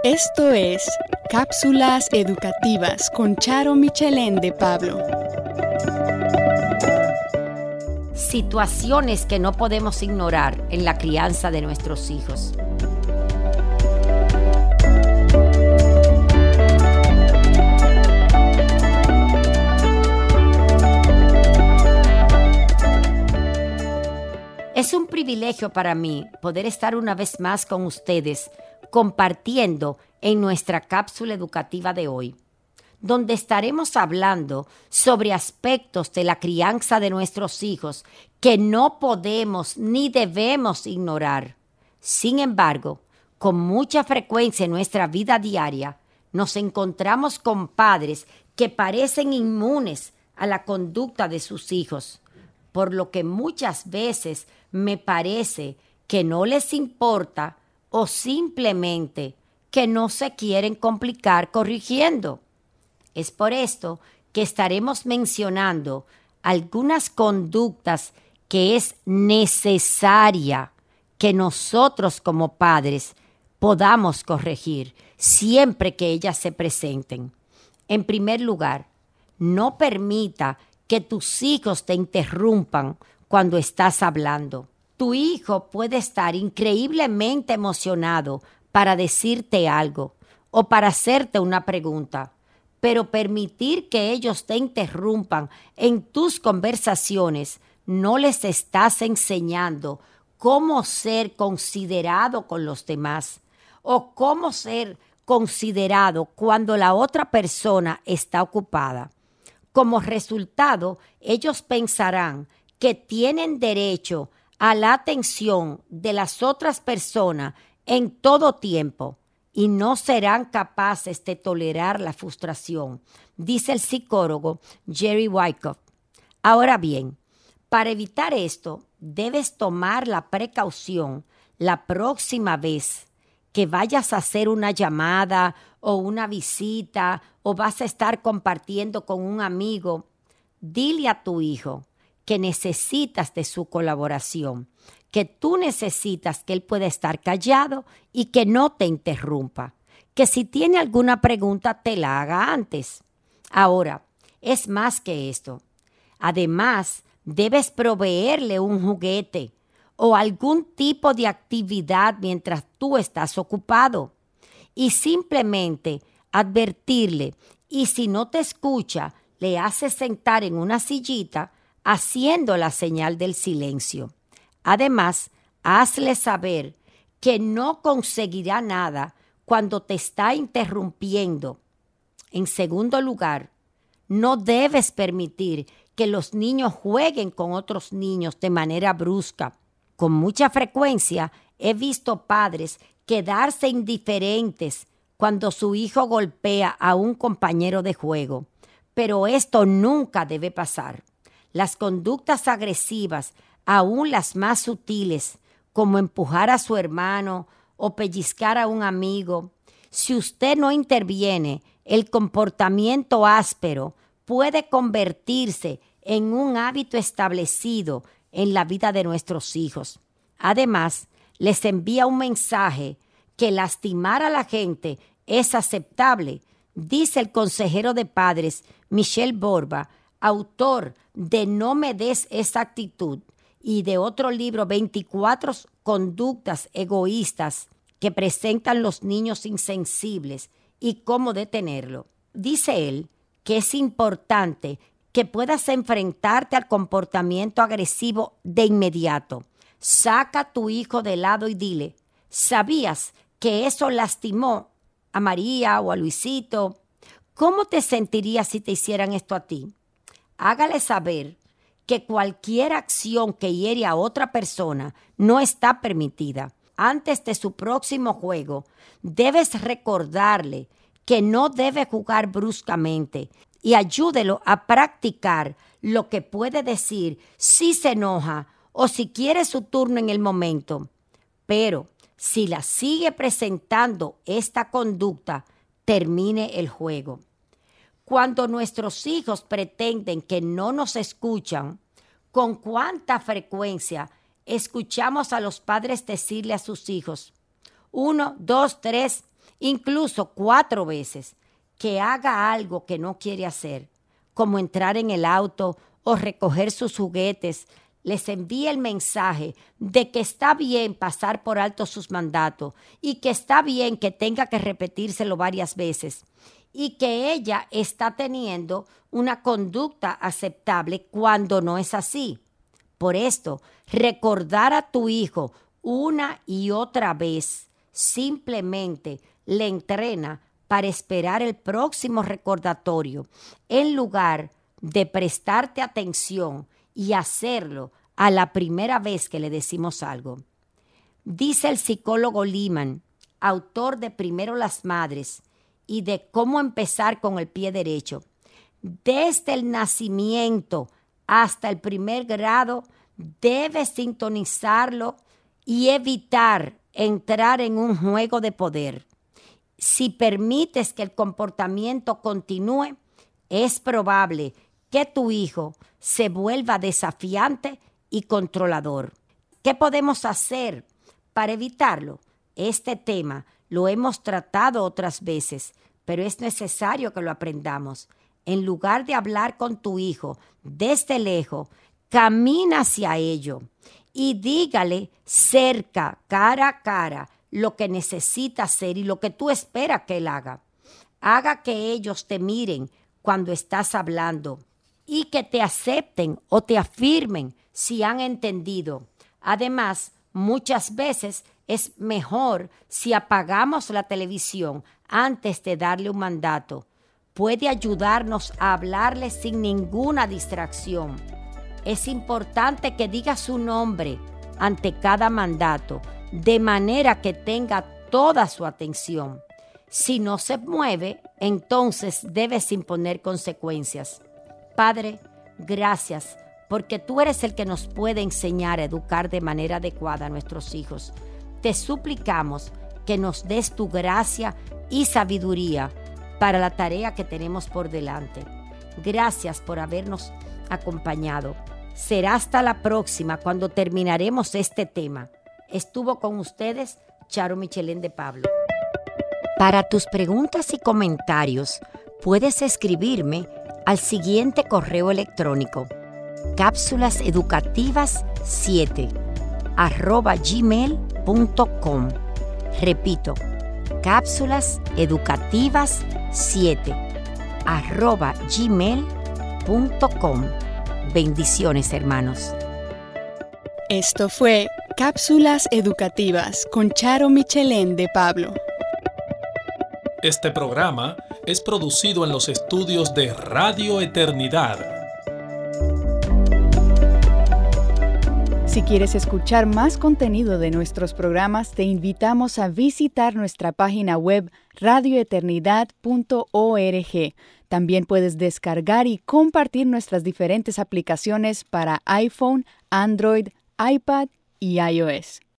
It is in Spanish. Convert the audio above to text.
Esto es Cápsulas Educativas con Charo Michelén de Pablo. Situaciones que no podemos ignorar en la crianza de nuestros hijos. Es un privilegio para mí poder estar una vez más con ustedes compartiendo en nuestra cápsula educativa de hoy, donde estaremos hablando sobre aspectos de la crianza de nuestros hijos que no podemos ni debemos ignorar. Sin embargo, con mucha frecuencia en nuestra vida diaria, nos encontramos con padres que parecen inmunes a la conducta de sus hijos, por lo que muchas veces me parece que no les importa o simplemente que no se quieren complicar corrigiendo. Es por esto que estaremos mencionando algunas conductas que es necesaria que nosotros como padres podamos corregir siempre que ellas se presenten. En primer lugar, no permita que tus hijos te interrumpan cuando estás hablando. Tu hijo puede estar increíblemente emocionado para decirte algo o para hacerte una pregunta, pero permitir que ellos te interrumpan en tus conversaciones no les estás enseñando cómo ser considerado con los demás o cómo ser considerado cuando la otra persona está ocupada. Como resultado, ellos pensarán que tienen derecho a la atención de las otras personas en todo tiempo y no serán capaces de tolerar la frustración, dice el psicólogo Jerry Wyckoff. Ahora bien, para evitar esto, debes tomar la precaución la próxima vez que vayas a hacer una llamada o una visita o vas a estar compartiendo con un amigo. Dile a tu hijo que necesitas de su colaboración, que tú necesitas que él pueda estar callado y que no te interrumpa, que si tiene alguna pregunta te la haga antes. Ahora, es más que esto. Además, debes proveerle un juguete o algún tipo de actividad mientras tú estás ocupado y simplemente advertirle, y si no te escucha, le haces sentar en una sillita haciendo la señal del silencio. Además, hazle saber que no conseguirá nada cuando te está interrumpiendo. En segundo lugar, no debes permitir que los niños jueguen con otros niños de manera brusca. Con mucha frecuencia he visto padres quedarse indiferentes cuando su hijo golpea a un compañero de juego, pero esto nunca debe pasar. Las conductas agresivas, aún las más sutiles, como empujar a su hermano o pellizcar a un amigo, si usted no interviene, el comportamiento áspero puede convertirse en un hábito establecido en la vida de nuestros hijos. Además, les envía un mensaje que lastimar a la gente es aceptable, dice el consejero de padres Michelle Borba, autor de No me des esa actitud y de otro libro 24 conductas egoístas que presentan los niños insensibles y cómo detenerlo. Dice él que es importante que puedas enfrentarte al comportamiento agresivo de inmediato. Saca a tu hijo de lado y dile, ¿sabías que eso lastimó a María o a Luisito? ¿Cómo te sentirías si te hicieran esto a ti? Hágale saber que cualquier acción que hiere a otra persona no está permitida. Antes de su próximo juego, debes recordarle que no debe jugar bruscamente y ayúdelo a practicar lo que puede decir si se enoja o si quiere su turno en el momento. Pero si la sigue presentando esta conducta, termine el juego. Cuando nuestros hijos pretenden que no nos escuchan, ¿con cuánta frecuencia escuchamos a los padres decirle a sus hijos, 1, 2, 3, incluso 4 veces, que haga algo que no quiere hacer, como entrar en el auto o recoger sus juguetes, les envíe el mensaje de que está bien pasar por alto sus mandatos y que está bien que tenga que repetírselo varias veces y que ella está teniendo una conducta aceptable cuando no es así. Por esto, recordar a tu hijo una y otra vez simplemente le entrena para esperar el próximo recordatorio en lugar de prestarte atención y hacerlo a la primera vez que le decimos algo. Dice el psicólogo Lehman, autor de Primero las Madres y de Cómo empezar con el pie derecho, desde el nacimiento hasta el primer grado debes sintonizarlo y evitar entrar en un juego de poder. Si permites que el comportamiento continúe, es probable que tu hijo se vuelva desafiante y controlador. ¿Qué podemos hacer para evitarlo? Este tema lo hemos tratado otras veces, pero es necesario que lo aprendamos. En lugar de hablar con tu hijo desde lejos, camina hacia ello y dígale cerca, cara a cara, lo que necesita hacer y lo que tú esperas que él haga. Haga que ellos te miren cuando estás hablando y que te acepten o te afirmen si han entendido. Además, muchas veces es mejor si apagamos la televisión antes de darle un mandato. Puede ayudarnos a hablarle sin ninguna distracción. Es importante que diga su nombre ante cada mandato, de manera que tenga toda su atención. Si no se mueve, entonces debes imponer consecuencias. Padre, gracias, porque tú eres el que nos puede enseñar a educar de manera adecuada a nuestros hijos. Te suplicamos que nos des tu gracia y sabiduría para la tarea que tenemos por delante. Gracias por habernos acompañado. Será hasta la próxima cuando terminaremos este tema. Estuvo con ustedes Charo Michelén de Pablo. Para tus preguntas y comentarios, puedes escribirme al siguiente correo electrónico: cápsulaseducativas7@gmail.com. Repito, cápsulaseducativas7@gmail.com. Bendiciones, hermanos. Esto fue Cápsulas Educativas con Charo Michelén de Pablo. Este programa es producido en los estudios de Radio Eternidad. Si quieres escuchar más contenido de nuestros programas, te invitamos a visitar nuestra página web radioeternidad.org. También puedes descargar y compartir nuestras diferentes aplicaciones para iPhone, Android, iPad y iOS.